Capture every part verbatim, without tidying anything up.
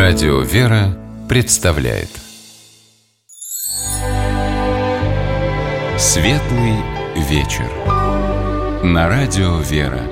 Радио «Вера» представляет Светлый вечер на Радио «Вера».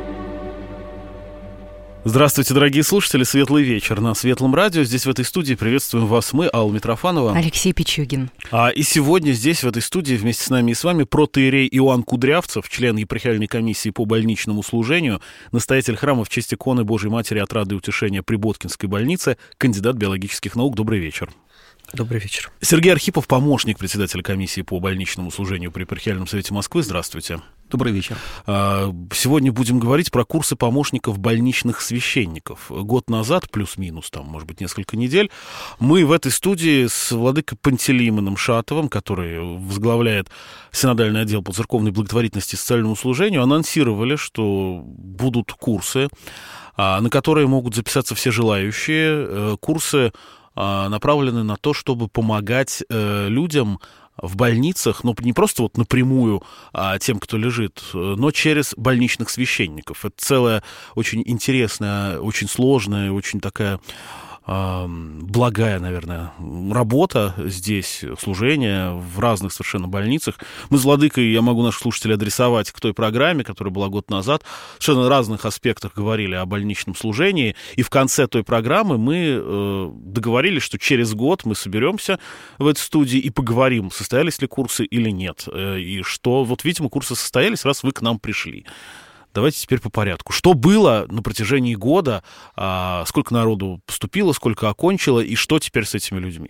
Здравствуйте, дорогие слушатели, светлый вечер на Светлом радио. Здесь в этой студии приветствуем вас мы, Алла Митрофанова, Алексей Пичугин. А, и сегодня здесь, в этой студии, вместе с нами и с вами протоиерей Иоанн Кудрявцев, член епархиальной комиссии по больничному служению, настоятель храма в честь иконы Божьей Матери Отрады и Утешения при Боткинской больнице, кандидат биологических наук. Добрый вечер. Добрый вечер. Сергей Архипов, помощник председателя комиссии по больничному служению при епархиальном совете Москвы. Здравствуйте. Добрый вечер. Сегодня будем говорить про курсы помощников больничных священников. Год назад, плюс-минус, там, может быть, несколько недель, мы в этой студии с владыкой Пантелеимоном Шатовым, который возглавляет синодальный отдел по церковной благотворительности и социальному служению, анонсировали, что будут курсы, на которые могут записаться все желающие. Курсы направлены на то, чтобы помогать людям в больницах, но не просто вот напрямую а, тем, кто лежит, но через больничных священников. Это целая очень интересная, очень сложная, очень такая а, благая, наверное, работа здесь, служение в разных совершенно больницах. Мы с владыкой, я могу наших слушателей адресовать к той программе, которая была год назад, в совершенно разных аспектах говорили о больничном служении, и в конце той программы мы э, договорились, что через год мы соберемся в этой студии и поговорим, состоялись ли курсы или нет, э, и что, вот, видимо, курсы состоялись, раз вы к нам пришли. Давайте теперь по порядку. Что было на протяжении года, а, сколько народу поступило, сколько окончило, и что теперь с этими людьми?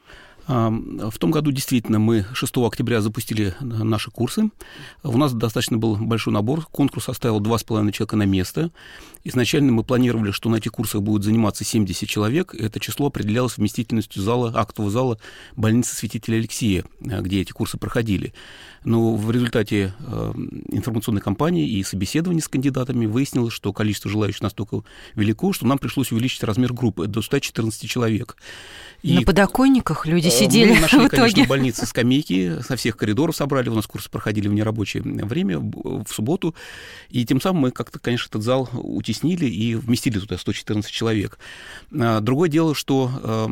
В том году действительно мы шестого октября запустили наши курсы. У нас достаточно был большой набор. Конкурс составил два с половиной человека на место. Изначально мы планировали, что на этих курсах будет заниматься семьдесят человек. Это число определялось вместительностью зала, актового зала больницы святителя Алексея, где эти курсы проходили. Но в результате информационной кампании и собеседований с кандидатами выяснилось, что количество желающих настолько велико, что нам пришлось увеличить размер группы до ста четырнадцати человек. И на подоконниках люди сидели мы нашли, в итоге. конечно, в больнице скамейки, со всех коридоров собрали, у нас курсы проходили в нерабочее время, в субботу, и тем самым мы как-то, конечно, этот зал утеснили и вместили туда сто четырнадцать человек. Другое дело, что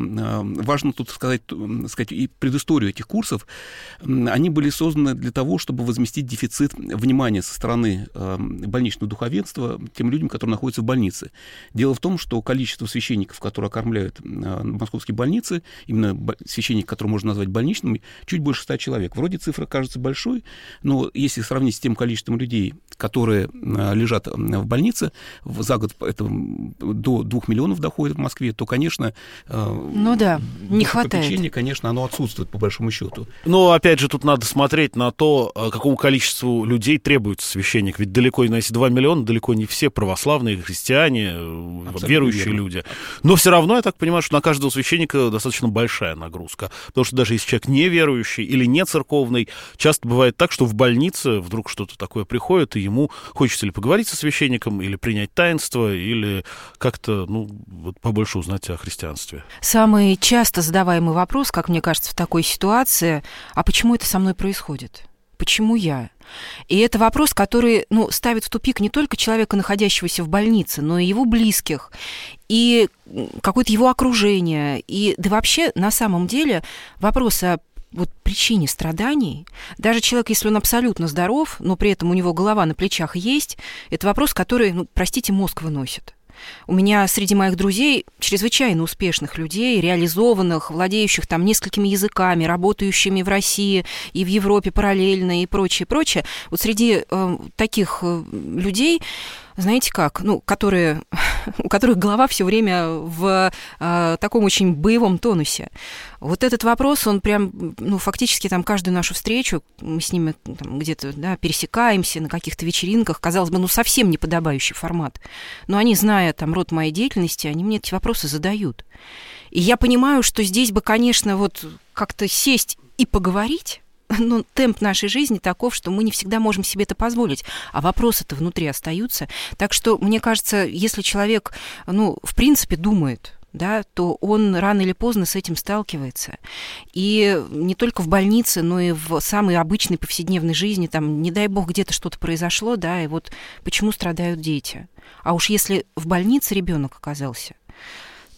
важно тут сказать, сказать и предысторию этих курсов. Они были созданы для того, чтобы возместить дефицит внимания со стороны больничного духовенства тем людям, которые находятся в больнице. Дело в том, что количество священников, которые окормляют московские больницы, именно священник, который можно назвать больничным, чуть больше ста человек. Вроде цифра кажется большой, но если сравнить с тем количеством людей, которые лежат в больнице, за год это до двух миллионов доходит в Москве, то, конечно, ну да, не хватает. Конечно, оно отсутствует, по большому счету. Но, опять же, тут надо смотреть на то, какому количеству людей требуется священник. Ведь далеко, если два миллиона, далеко не все православные, христиане, абсолютно верующие верно. Люди. Но все равно, я так понимаю, что на каждого священника достаточно большая нагрузка. Потому что даже если человек неверующий или не церковный, часто бывает так, что в больнице вдруг что-то такое приходит, и ему хочется ли поговорить со священником, или принять таинство, или как-то, ну, вот побольше узнать о христианстве. Самый часто задаваемый вопрос, как мне кажется, в такой ситуации: а почему это со мной происходит? Почему я? И это вопрос, который, ну, ставит в тупик не только человека, находящегося в больнице, но и его близких, и какое-то его окружение. И да вообще, на самом деле, вопрос о вот причине страданий, даже человек, если он абсолютно здоров, но при этом у него голова на плечах есть, это вопрос, который, ну, простите, мозг выносит. У меня среди моих друзей чрезвычайно успешных людей, реализованных, владеющих там несколькими языками, работающими в России и в Европе параллельно и прочее, прочее. Вот среди э, таких э, людей, знаете как, ну, которые, у которых голова все время в э, таком очень боевом тонусе. Вот этот вопрос, он прям, ну, фактически там каждую нашу встречу, мы с ними там, где-то, да, пересекаемся на каких-то вечеринках, казалось бы, ну, совсем неподобающий формат. Но они, зная там род моей деятельности, они мне эти вопросы задают. И я понимаю, что здесь бы, конечно, вот как-то сесть и поговорить, но темп нашей жизни таков, что мы не всегда можем себе это позволить, а вопросы-то внутри остаются. Так что, мне кажется, если человек, ну, в принципе, думает, да, то он рано или поздно с этим сталкивается. И не только в больнице, но и в самой обычной повседневной жизни, там, не дай бог, где-то что-то произошло, да, и вот почему страдают дети. А уж если в больнице ребенок оказался,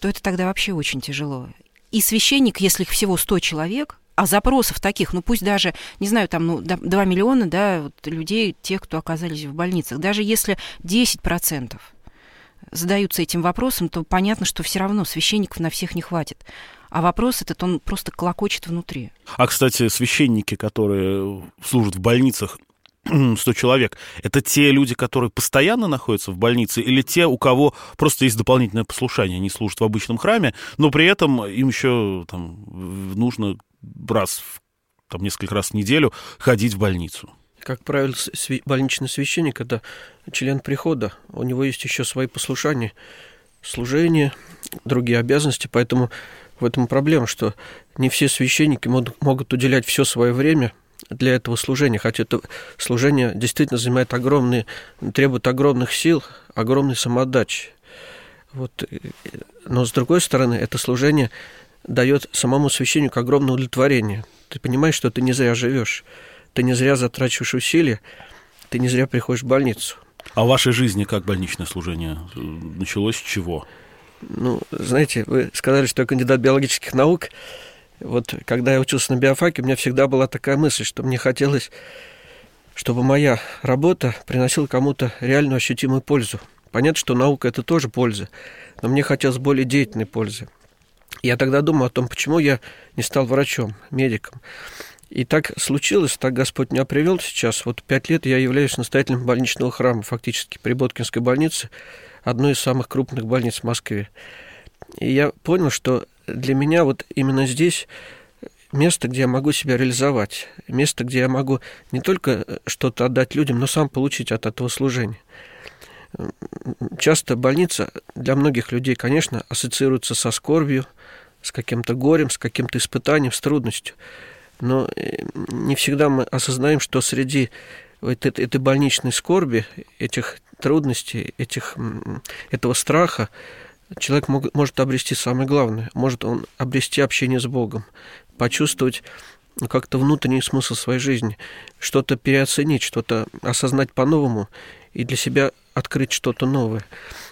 то это тогда вообще очень тяжело. И священник, если их всего сто человек, а запросов таких, ну пусть даже, не знаю, там, ну, два миллиона, да, вот, людей, тех, кто оказались в больницах, даже если десять процентов задаются этим вопросом, то понятно, что все равно священников на всех не хватит. А вопрос этот, он просто клокочет внутри. А, кстати, священники, которые служат в больницах, сто человек, это те люди, которые постоянно находятся в больнице, или те, у кого просто есть дополнительное послушание, они служат в обычном храме, но при этом им еще там, нужно раз, там, несколько раз в неделю ходить в больницу? Как правило, больничный священник – это член прихода, у него есть еще свои послушания, служения, другие обязанности, поэтому в этом проблема, что не все священники могут уделять все свое время для этого служения, хотя это служение действительно занимает огромные, требует огромных сил, огромной самоотдачи. Вот. Но, с другой стороны, это служение дает самому священнику огромное удовлетворение. Ты понимаешь, что ты не зря живешь, ты не зря затрачиваешь усилия, ты не зря приходишь в больницу. А в вашей жизни как больничное служение началось с чего? Ну, знаете, вы сказали, что я кандидат биологических наук. Вот когда я учился на биофаке, у меня всегда была такая мысль, что мне хотелось, чтобы моя работа приносила кому-то реальную ощутимую пользу. Понятно, что наука – это тоже польза, но мне хотелось более деятельной пользы. Я тогда думал о том, почему я не стал врачом, медиком. И так случилось, так Господь меня привел сейчас. Вот пять лет я являюсь настоятелем больничного храма, фактически, при Боткинской больнице, одной из самых крупных больниц в Москве. И я понял, что для меня вот именно здесь место, где я могу себя реализовать, место, где я могу не только что-то отдать людям, но сам получить от этого служения. Часто больница для многих людей, конечно, ассоциируется со скорбью, с каким-то горем, с каким-то испытанием, с трудностью. Но не всегда мы осознаем, что среди этой, этой больничной скорби, этих трудностей, этих, этого страха, человек мог, может обрести самое главное. Может он обрести общение с Богом, почувствовать ну, как-то внутренний смысл своей жизни, что-то переоценить, что-то осознать по-новому и для себя открыть что-то новое.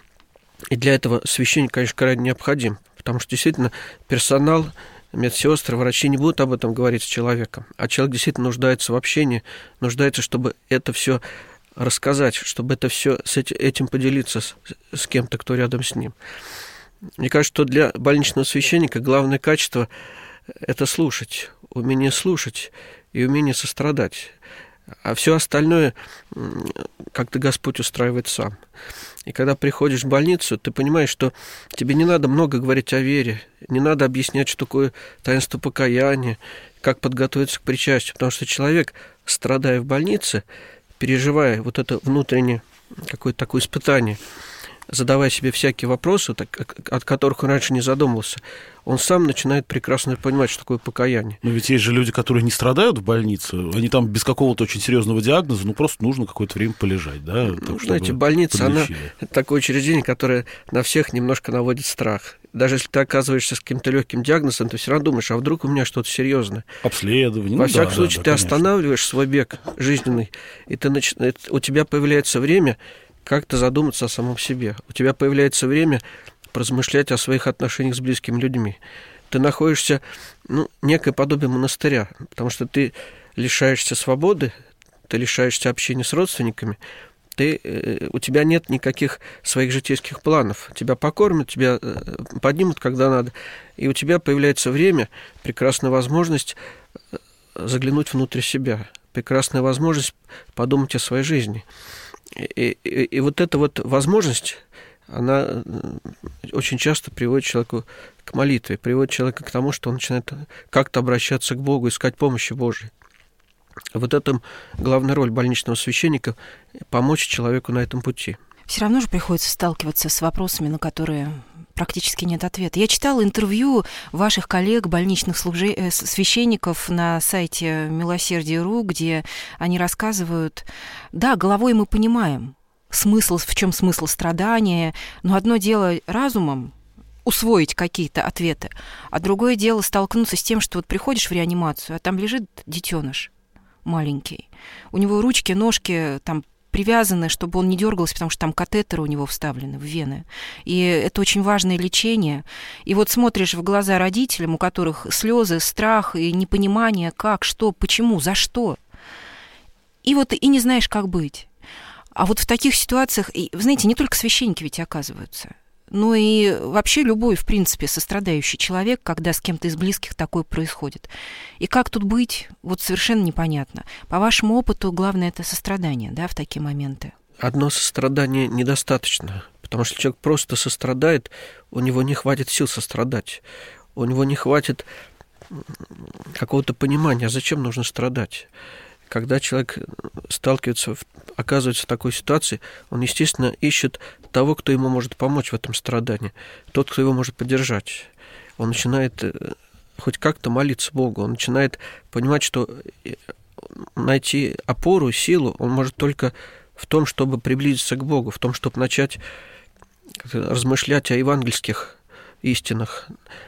И для этого священник, конечно, крайне необходим, потому что действительно персонал, медсестры, врачи не будут об этом говорить с человеком, а человек действительно нуждается в общении, нуждается, чтобы это все рассказать, чтобы это все с этим поделиться с, с кем-то, кто рядом с ним. Мне кажется, что для больничного священника главное качество – это слушать, умение слушать и умение сострадать. А все остальное как-то Господь устраивает сам. И когда приходишь в больницу, ты понимаешь, что тебе не надо много говорить о вере, не надо объяснять, что такое таинство покаяния, как подготовиться к причастию, потому что человек, страдая в больнице, переживая вот это внутреннее какое-то такое испытание, задавая себе всякие вопросы, от которых он раньше не задумывался, он сам начинает прекрасно понимать, что такое покаяние. Но ведь есть же люди, которые не страдают в больнице, они там без какого-то очень серьезного диагноза, ну просто нужно какое-то время полежать, да? Ну, знаете, больница, она такое учреждение, которое на всех немножко наводит страх. Даже если ты оказываешься с каким-то легким диагнозом, ты все равно думаешь, а вдруг у меня что-то серьезное? Обследование. Во ну, всяком да, случае, да, ты да, останавливаешь свой бег жизненный, и ты нач... у тебя появляется время как-то задуматься о самом себе. У тебя появляется время поразмышлять о своих отношениях с близкими людьми. Ты находишься, ну, некое подобие монастыря, потому что ты лишаешься свободы, ты лишаешься общения с родственниками, ты, э, у тебя нет никаких своих житейских планов. Тебя покормят, тебя э, поднимут, когда надо, и у тебя появляется время, прекрасная возможность заглянуть внутрь себя, прекрасная возможность подумать о своей жизни. И, и, и вот эта вот возможность, она очень часто приводит человека к молитве, приводит человека к тому, что он начинает как-то обращаться к Богу, искать помощи Божией. Вот это главная роль больничного священника – помочь человеку на этом пути. Все равно же приходится сталкиваться с вопросами, на которые практически нет ответа. Я читала интервью ваших коллег, больничных служи... священников на сайте Милосердие точка ру, где они рассказывают, да, головой мы понимаем, смысл, в чем смысл страдания, но одно дело разумом усвоить какие-то ответы, а другое дело столкнуться с тем, что вот приходишь в реанимацию, а там лежит детеныш маленький, у него ручки, ножки там привязаны, чтобы он не дергался, потому что там катетеры у него вставлены в вены. И это очень важное лечение. И вот смотришь в глаза родителям, у которых слезы, страх и непонимание, как, что, почему, за что. И вот и не знаешь, как быть. А вот в таких ситуациях, и, вы знаете, не только священники ведь оказываются, но и вообще любой, в принципе, сострадающий человек, когда с кем-то из близких такое происходит. И как тут быть, вот совершенно непонятно. По вашему опыту, главное, это сострадание, да, в такие моменты? Одно сострадание недостаточно, потому что человек просто сострадает, у него не хватит сил сострадать, у него не хватит какого-то понимания, а зачем нужно страдать. Когда человек сталкивается, оказывается в такой ситуации, он, естественно, ищет того, кто ему может помочь в этом страдании, тот, кто его может поддержать. Он начинает хоть как-то молиться Богу, он начинает понимать, что найти опору, силу он может только в том, чтобы приблизиться к Богу, в том, чтобы начать размышлять о евангельских истинах,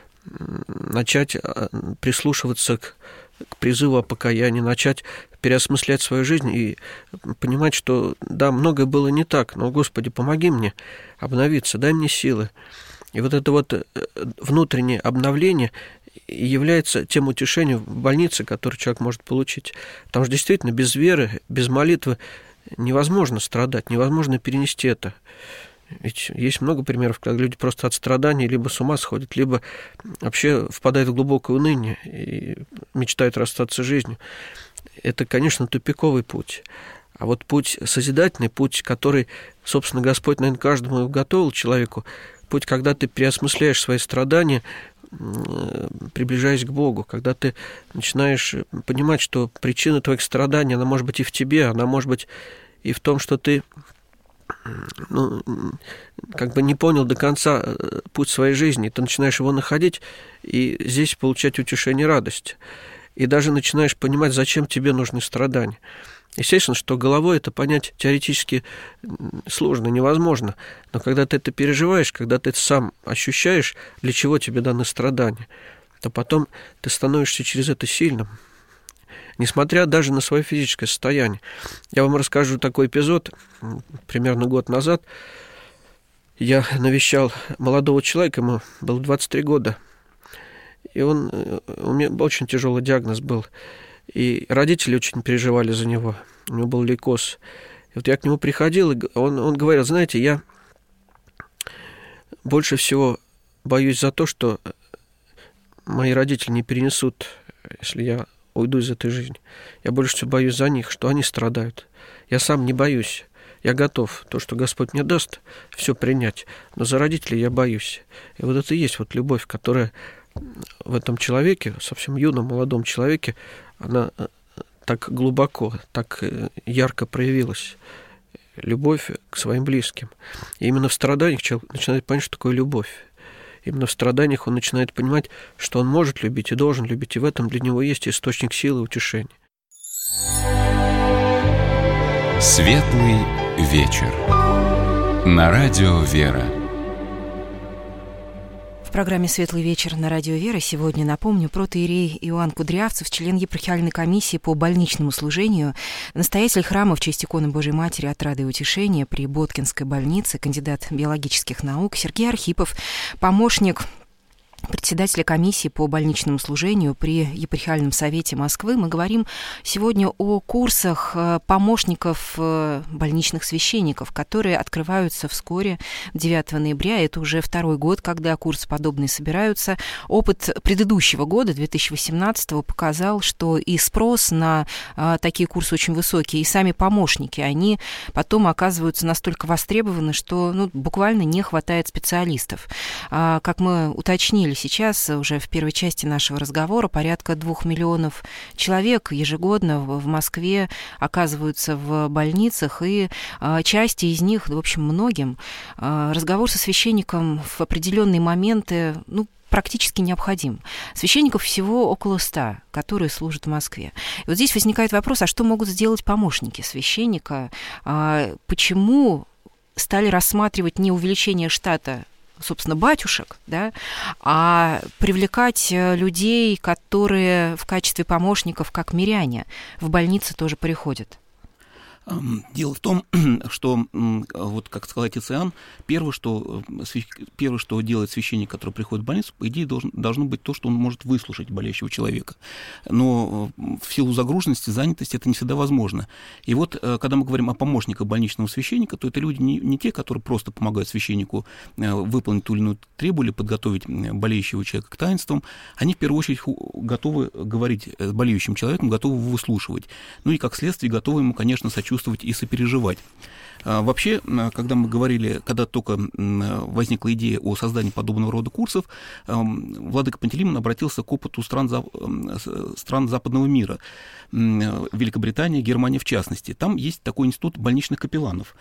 начать прислушиваться к, к призыву о покаянии, начать переосмыслять свою жизнь и понимать, что да, многое было не так, но, Господи, помоги мне обновиться, дай мне силы. И вот это вот внутреннее обновление является тем утешением в больнице, которое человек может получить. Потому что действительно без веры, без молитвы невозможно страдать, невозможно перенести это. Ведь есть много примеров, когда люди просто от страданий либо с ума сходят, либо вообще впадают в глубокое уныние и мечтают расстаться с жизнью. Это, конечно, тупиковый путь. А вот путь созидательный, путь, который, собственно, Господь, наверное, каждому готовил человеку, путь, когда ты переосмысляешь свои страдания, приближаясь к Богу, когда ты начинаешь понимать, что причина твоих страданий, она может быть и в тебе, она может быть и в том, что ты ну, как бы не понял до конца путь своей жизни, ты начинаешь его находить, и здесь получать утешение и радость. И даже начинаешь понимать, зачем тебе нужны страдания. Естественно, что головой это понять теоретически сложно, невозможно. Но когда ты это переживаешь, когда ты это сам ощущаешь, для чего тебе даны страдания, то потом ты становишься через это сильным, несмотря даже на свое физическое состояние. Я вам расскажу такой эпизод. Примерно год назад я навещал молодого человека, ему было двадцать три года. И он, у меня очень тяжелый диагноз был. И родители очень переживали за него. У него был лейкоз. И вот я к нему приходил, и он, он говорил, знаете, я больше всего боюсь за то, что мои родители не перенесут, если я уйду из этой жизни. Я больше всего боюсь за них, что они страдают. Я сам не боюсь. Я готов, то, что Господь мне даст, все принять. Но за родителей я боюсь. И вот это и есть вот любовь, которая в этом человеке, совсем юном, молодом человеке, она так глубоко, так ярко проявилась. Любовь к своим близким. И именно в страданиях человек начинает понимать, что такое любовь. Именно в страданиях он начинает понимать, что он может любить и должен любить, и в этом для него есть источник силы и утешения. Светлый вечер. На радио «Вера». В программе «Светлый вечер» на радио «Вера» сегодня, напомню, протоиерей Иоанн Кудрявцев, член епархиальной комиссии по больничному служению, настоятель храма в честь иконы Божией Матери Отрады и Утешения при Боткинской больнице, кандидат биологических наук, Сергей Архипов, помощник председателя комиссии по больничному служению при епархиальном совете Москвы. Мы говорим сегодня о курсах помощников больничных священников, которые открываются вскоре, девятого ноября. Это уже второй год, когда курсы подобные собираются. Опыт предыдущего года, две тысячи восемнадцатого, показал, что и спрос на такие курсы очень высокий, и сами помощники, они потом оказываются настолько востребованы, что ну, буквально не хватает специалистов. Как мы уточнили, сейчас уже в первой части нашего разговора порядка двух миллионов человек ежегодно в Москве оказываются в больницах, и части из них, в общем, многим, разговор со священником в определенные моменты, ну, практически необходим. Священников всего около ста, которые служат в Москве. И вот здесь возникает вопрос, а что могут сделать помощники священника? Почему стали рассматривать не увеличение штата, собственно, батюшек, да, а привлекать людей, которые в качестве помощников, как миряне, в больницы тоже приходят? Дело в том, что, вот как сказал отец Иоанн, первое, что, первое, что делает священник, который приходит в больницу, по идее, должен, должно быть то, что он может выслушать болящего человека. Но в силу загруженности, занятости это не всегда возможно. И вот, когда мы говорим о помощниках больничного священника, то это люди не, не те, которые просто помогают священнику выполнить ту или иную требу или подготовить болеющего человека к таинствам. Они, в первую очередь, готовы говорить с болеющим человеком, готовы его выслушивать. Ну и, как следствие, готовы ему, конечно, сочувствовать и сопереживать. Вообще, когда мы говорили, когда только возникла идея о создании подобного рода курсов, владыка Пантелеймон обратился к опыту стран, стран западного мира, Великобритания, Германия в частности. Там есть такой институт больничных капелланов.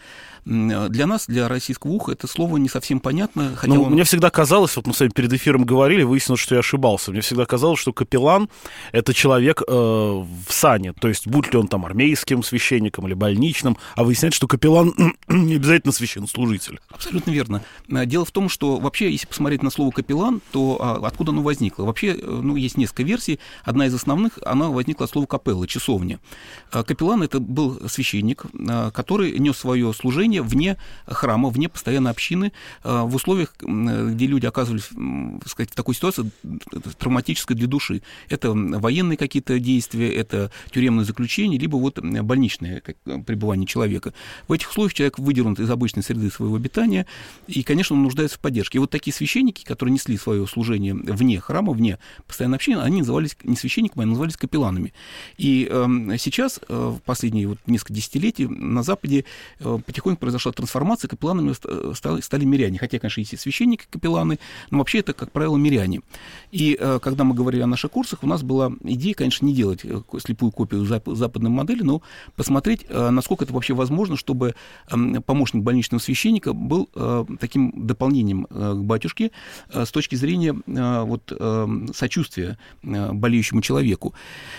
Для нас, для российского уха, это слово не совсем понятно. Хотя ну, он... Мне всегда казалось, вот мы с вами перед эфиром говорили, выяснилось, что я ошибался. Мне всегда казалось, что капеллан — это человек э, в сане, то есть будь ли он там армейским священником или больничным, а выясняется, что капеллан не обязательно священнослужитель. Абсолютно верно. Дело в том, что вообще, если посмотреть на слово «капеллан», то откуда оно возникло? Вообще, ну, есть несколько версий. Одна из основных, она возникла от слова «капелла», часовня. Капеллан — это был священник, который нес свое служение вне храма, вне постоянной общины, в условиях, где люди оказывались, так сказать, в такой ситуации травматической для души. Это военные какие-то действия, это тюремное заключение, либо вот больничное пребывание человека. В этих условиях человек выдернут из обычной среды своего обитания, и, конечно, он нуждается в поддержке. И вот такие священники, которые несли свое служение вне храма, вне постоянной общины, они назывались не священниками, а назывались капелланами. И э, сейчас, э, в последние вот несколько десятилетий, на Западе э, потихоньку произошла трансформация, капелланами стали, стали миряне. Хотя, конечно, есть и священники, капелланы, но вообще это, как правило, миряне. И э, когда мы говорили о наших курсах, у нас была идея, конечно, не делать слепую копию зап- западной модели, но посмотреть, э, насколько это вообще возможно, чтобы э, помощник больничного священника был э, таким дополнением э, к батюшке э, с точки зрения э, вот, э, сочувствия э, болеющему человеку.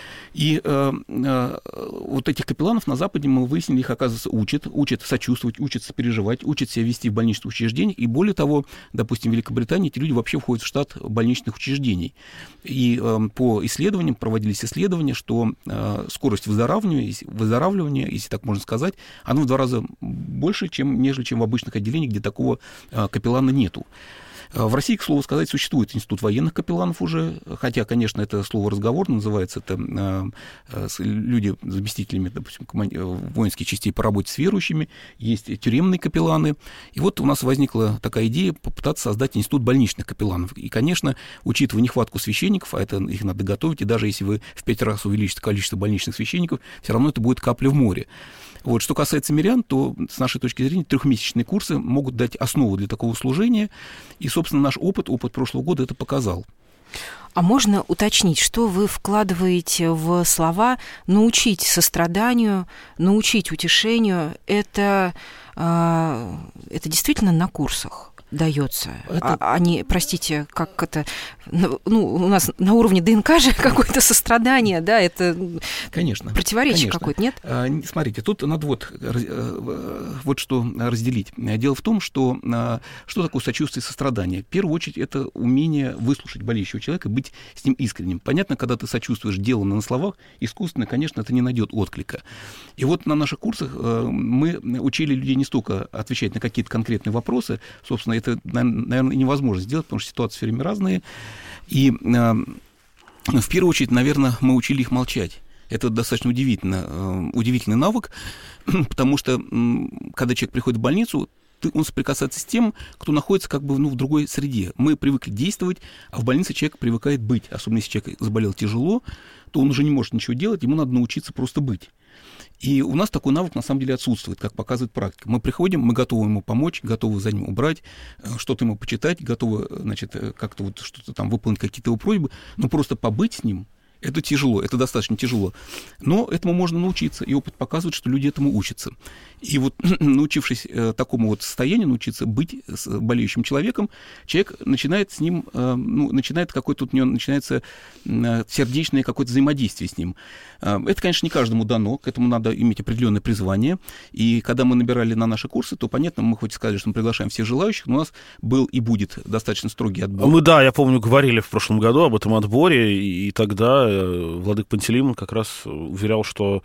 И э, э, вот этих капелланов на Западе, мы выяснили, их, оказывается, учат, учат сочувствовать, учат сопереживать, учат себя вести в больничных учреждениях. И более того, допустим, в Великобритании эти люди вообще входят в штат больничных учреждений. И э, по исследованиям, проводились исследования, что э, скорость выздоравливания, выздоравливания, если так можно сказать, она в два раза больше, чем, нежели чем в обычных отделениях, где такого э, капеллана нету. В России, к слову сказать, существует институт военных капелланов уже, хотя, конечно, это слово разговорно, называется это э, э, люди заместителями, допустим, воинских частей по работе с верующими, есть тюремные капелланы. И вот у нас возникла такая идея попытаться создать институт больничных капелланов. И, конечно, учитывая нехватку священников, а это их надо готовить, и даже если вы в пять раз увеличите количество больничных священников, все равно это будет капля в море. Вот. Что касается мирян, то, с нашей точки зрения, трехмесячные курсы могут дать основу для такого служения. И, собственно, наш опыт, опыт прошлого года это показал. А можно уточнить, что вы вкладываете в слова «научить состраданию», «научить утешению»? Это, э, это действительно на курсах дается? Это... А, они, простите, как это... Ну, у нас на уровне ДНК же какое-то сострадание, да? Это конечно, противоречие конечно. какое-то, нет? А, смотрите, тут надо вот, вот что разделить. Дело в том, что что такое сочувствие и сострадание? В первую очередь, это умение выслушать болеющего человека, быть с ним искренним. Понятно, когда ты сочувствуешь деланно на словах, искусственно, конечно, это не найдет отклика. И вот на наших курсах мы учили людей не столько отвечать на какие-то конкретные вопросы, собственно, это, наверное, невозможно сделать, потому что ситуации все время разные. И э, в первую очередь, наверное, мы учили их молчать. Это достаточно удивительно, э, удивительный навык, потому что, э, когда человек приходит в больницу, он соприкасается с тем, кто находится как бы ну, в другой среде. Мы привыкли действовать, а в больнице человек привыкает быть. Особенно если человек заболел тяжело, то он уже не может ничего делать, ему надо научиться просто быть. И у нас такой навык, на самом деле, отсутствует, как показывает практика. Мы приходим, мы готовы ему помочь, готовы за ним убрать, что-то ему почитать, готовы, значит, как-то вот что-то там выполнить, какие-то его просьбы, но просто побыть с ним — это тяжело, это достаточно тяжело. Но этому можно научиться, и опыт показывает, что люди этому учатся. И вот, научившись э, такому вот состоянию, научиться быть с болеющим человеком, человек начинает с ним, э, ну, начинает какое-то, у него начинается э, сердечное какое-то взаимодействие с ним. Э, это, конечно, не каждому дано, к этому надо иметь определенное призвание. И когда мы набирали на наши курсы, то, понятно, мы хоть сказали, что мы приглашаем всех желающих, но у нас был и будет достаточно строгий отбор. Мы, да, я помню, говорили в прошлом году об этом отборе, и, и тогда владыка Пантелеймон как раз уверял, что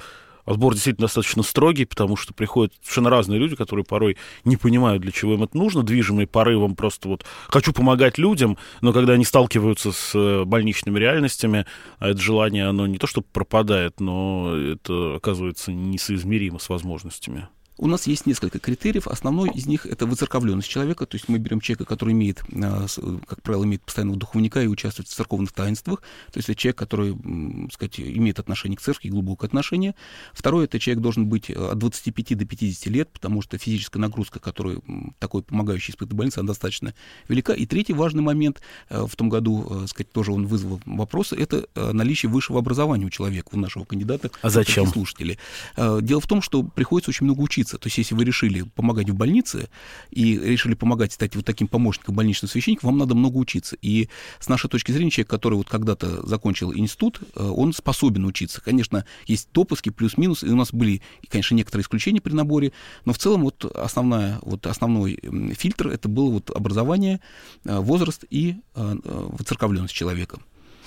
Отбор действительно достаточно строгий, потому что приходят совершенно разные люди, которые порой не понимают, для чего им это нужно, движимые порывом просто вот «хочу помогать людям», но когда они сталкиваются с больничными реальностями, а это желание, оно не то что пропадает, но это оказывается несоизмеримо с возможностями. У нас есть несколько критериев. Основной из них — это выцерковленность человека. То есть мы берем человека, который имеет, как правило, имеет постоянного духовника и участвует в церковных таинствах. То есть это человек, который, так сказать, имеет отношение к церкви, глубокое отношение. Второе — это человек должен быть от двадцати пяти до пятидесяти лет, потому что физическая нагрузка, которую такой помогающий испытывает в больнице, она достаточно велика. И третий важный момент, в том году, так сказать, тоже он вызвал вопросы, это наличие высшего образования у человека, у нашего кандидата. А зачем? Слушатели. Дело в том, что приходится очень много учиться. То есть, если вы решили помогать в больнице и решили помогать стать вот таким помощником больничного священника, вам надо много учиться. И с нашей точки зрения, человек, который вот когда-то закончил институт, он способен учиться. Конечно, есть допуски, плюс-минус, и у нас были, конечно, некоторые исключения при наборе, но в целом вот, основная, вот основной фильтр — это было вот образование, возраст и воцерковленность человека.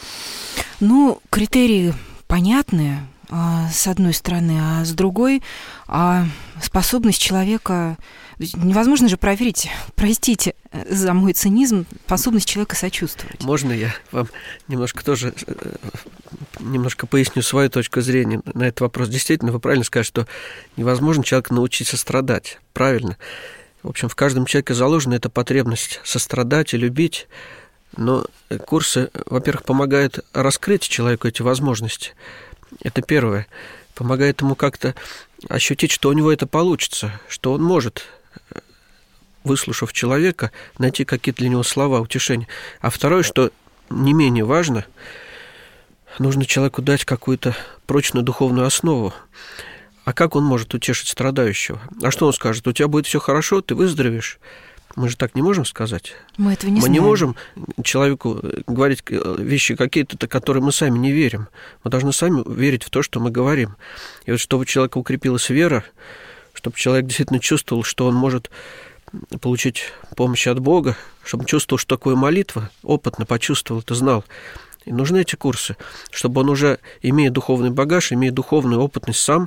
Ну, критерии понятные, с одной стороны, а с другой а способность человека... Невозможно же проверить, простите за мой цинизм, способность человека сочувствовать. Можно я вам немножко тоже немножко поясню свою точку зрения на этот вопрос? Действительно, вы правильно сказали, что невозможно человека научить сострадать. Правильно. В общем, в каждом человеке заложена эта потребность сострадать и любить. Но курсы, во-первых, помогают раскрыть человеку эти возможности. Это первое. Помогает ему как-то ощутить, что у него это получится, что он может, выслушав человека, найти какие-то для него слова утешения. А второе, что не менее важно, нужно человеку дать какую-то прочную духовную основу. А как он может утешить страдающего? А что он скажет? У тебя будет все хорошо, ты выздоровеешь. Мы же так не можем сказать. Мы этого не мы знаем. Не можем человеку говорить вещи какие-то, которые мы сами не верим. Мы должны сами верить в то, что мы говорим. И вот чтобы у человека укрепилась вера, чтобы человек действительно чувствовал, что он может получить помощь от Бога, чтобы он чувствовал, что такое молитва, опытно почувствовал это, знал. И нужны эти курсы, чтобы он уже, имея духовный багаж, имея духовную опытность сам,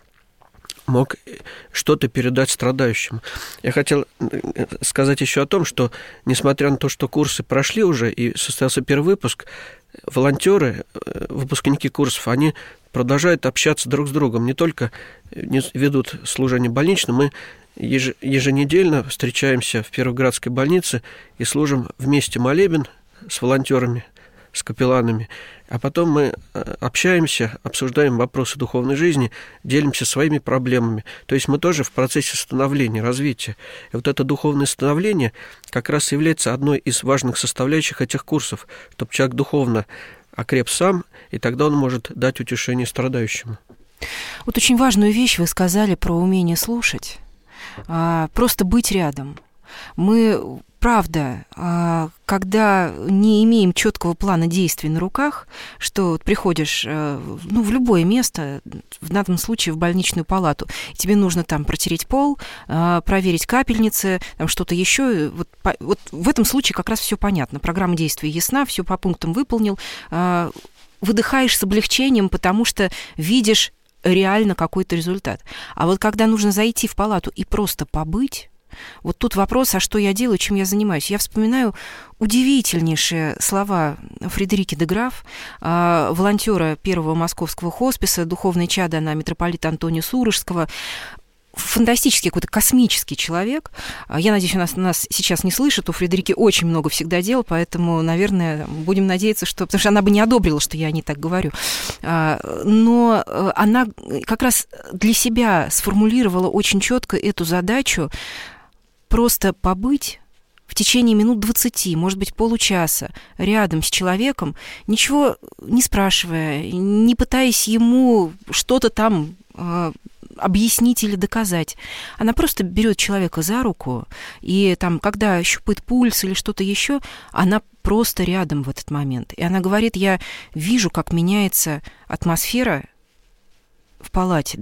мог что-то передать страдающим. Я хотел сказать еще о том, что, несмотря на то, что курсы прошли уже и состоялся первый выпуск, волонтеры, выпускники курсов, они продолжают общаться друг с другом. Не только ведут служение больничным, мы еженедельно встречаемся в Первоградской больнице и служим вместе молебен с волонтерами, с капелланами, а потом мы общаемся, обсуждаем вопросы духовной жизни, делимся своими проблемами. То есть мы тоже в процессе становления, развития. И вот это духовное становление как раз является одной из важных составляющих этих курсов, чтобы человек духовно окреп сам, и тогда он может дать утешение страдающему. Вот очень важную вещь вы сказали про умение слушать, просто быть рядом. Мы, правда, когда не имеем четкого плана действий на руках, что приходишь ну, в любое место, в данном случае в больничную палату, и тебе нужно там протереть пол, проверить капельницы, там что-то еще. Вот, вот в этом случае как раз все понятно. Программа действий ясна, все по пунктам выполнил. Выдыхаешь с облегчением, потому что видишь реально какой-то результат. А вот когда нужно зайти в палату и просто побыть, вот тут вопрос, а что я делаю, чем я занимаюсь? Я вспоминаю удивительнейшие слова Фредерики де Граф, волонтера первого московского хосписа, духовной чадо на митрополита Антония Сурожского. Фантастический какой-то космический человек. Я надеюсь, у нас, нас сейчас не слышит. У Фредерики очень много всегда дел, поэтому, наверное, будем надеяться, что... Потому что она бы не одобрила, что я не так говорю. Но она как раз для себя сформулировала очень четко эту задачу просто побыть в течение минут двадцати, может быть, получаса рядом с человеком, ничего не спрашивая, не пытаясь ему что-то там объяснить или доказать. Она просто берет человека за руку, и там, когда щупает пульс или что-то еще, она просто рядом в этот момент. И она говорит: я вижу, как меняется атмосфера в палате, да,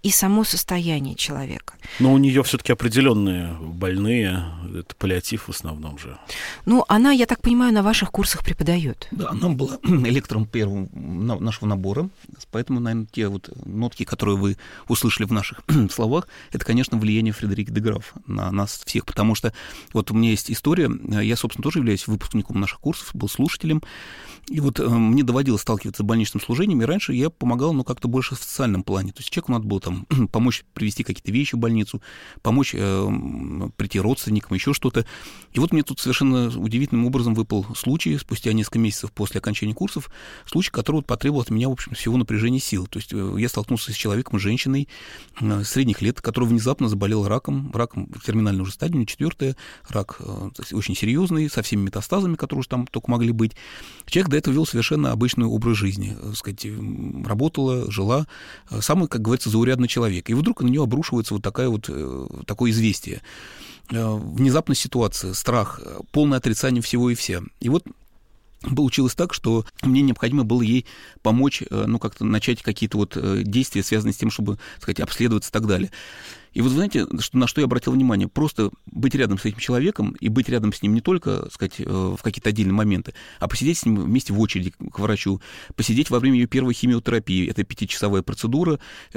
и само состояние человека. Но у нее все-таки определенные больные, это паллиатив в основном же. Ну, она, я так понимаю, на ваших курсах преподает. Да, она была лектором первого нашего набора, поэтому, наверное, те вот нотки, которые вы услышали в наших словах, это, конечно, влияние Фредерики де Граф на нас всех, потому что вот у меня есть история, я, собственно, тоже являюсь выпускником наших курсов, был слушателем, и вот э, мне доводилось сталкиваться с больничным служением, и раньше я помогал, ну, как-то больше в социальном плане, то есть человеку надо было там помочь привезти какие-то вещи в больницу, помочь э, прийти родственникам, еще что-то, и вот мне тут совершенно удивительным образом выпал случай, спустя несколько месяцев после окончания курсов, случай, который вот потребовал от меня, в общем, всего напряжения сил, то есть э, я столкнулся с человеком, с женщиной э, средних лет, которая внезапно заболела раком, раком в терминальной уже стадии, четвертая, рак э, очень серьезный, со всеми метастазами, которые уже там только могли быть. Человек до этого вел совершенно обычный образ жизни, так сказать, работала, жила, самый, как говорится, заурядный человек. И вдруг на нее обрушивается вот такая вот, такое известие. Внезапная ситуация, страх, полное отрицание всего и вся. И вот получилось так, что мне необходимо было ей помочь, ну, как-то начать какие-то вот действия, связанные с тем, чтобы, так сказать, обследоваться и так далее. И вот, знаете, что, на что я обратил внимание? Просто быть рядом с этим человеком и быть рядом с ним не только, так сказать, в какие-то отдельные моменты, а посидеть с ним вместе в очереди к врачу, посидеть во время ее первой химиотерапии. Это пятичасовая процедура,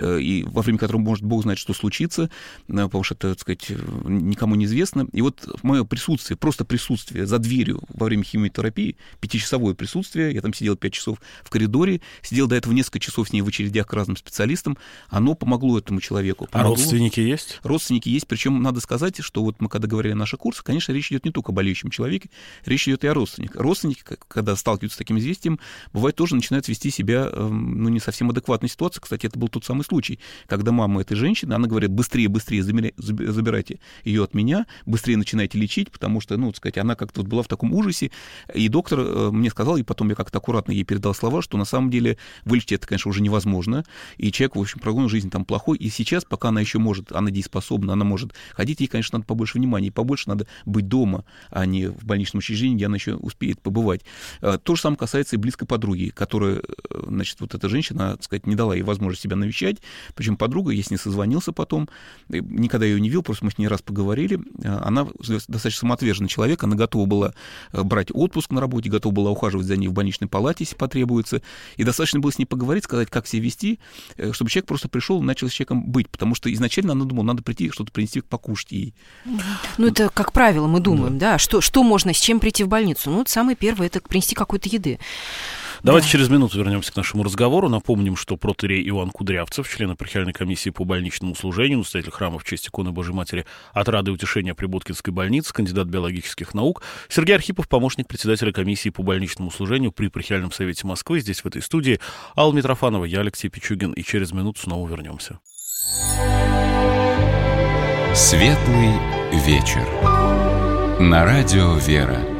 и во время которой, может, Бог знает, что случится, потому что это, так сказать, никому не известно. И вот мое присутствие, просто присутствие за дверью во время химиотерапии, пятичасовое присутствие, я там сидел пять часов в коридоре, сидел до этого несколько часов с ней в очередях к разным специалистам, оно помогло этому человеку. Помогло. А родственники есть? Родственники есть, причем надо сказать, что вот мы когда говорили о наших курсах, конечно, речь идет не только о болеющем человеке, речь идет и о родственниках. Родственники, когда сталкиваются с таким известием, бывает тоже начинают вести себя, ну, не совсем адекватной ситуации. Кстати, это был тот самый случай, когда мама этой женщины, она говорит: быстрее, быстрее забирайте ее от меня, быстрее начинайте лечить, потому что, ну, так сказать, она как-то вот была в таком ужасе, и доктор мне сказал, и потом я как-то аккуратно ей передал слова, что на самом деле вылечить это, конечно, уже невозможно, и человек, в общем, прогон жизни там плохой, и сейчас, пока она еще может, она дееспособна, она может ходить, ей, конечно, надо побольше внимания, и побольше надо быть дома, а не в больничном учреждении, где она еще успеет побывать. То же самое касается и близкой подруги, которая, значит, вот эта женщина, так сказать, не дала ей возможность себя навещать, причем подруга, я с ней созвонился потом, никогда ее не видел, просто мы с ней раз поговорили, она достаточно самоотверженный человек, она готова была брать отпуск на работе, готова была ухаживать за ней в больничной палате, если потребуется, и достаточно было с ней поговорить, сказать, как себя вести, чтобы человек просто пришел и начал с человеком быть, потому что изначально она думала, надо прийти что-то принести покушать ей. Ну, это, как правило, мы думаем, да, да что, что можно, с чем прийти в больницу? Ну, вот самое первое, это принести какой-то еды. Давайте да. через минуту вернемся к нашему разговору. Напомним, что протоиерей Иоанн Кудрявцев, член епархиальной комиссии по больничному служению, настоятель храма в честь иконы Божией Матери Отрады и Утешения Приботкинской больницы, кандидат биологических наук, Сергей Архипов, помощник председателя комиссии по больничному служению при епархиальном совете Москвы. Здесь, в этой студии, Алла Митрофанова, я Алексей Пичугин, и через минуту снова вернемся. Светлый вечер. На радио «Вера».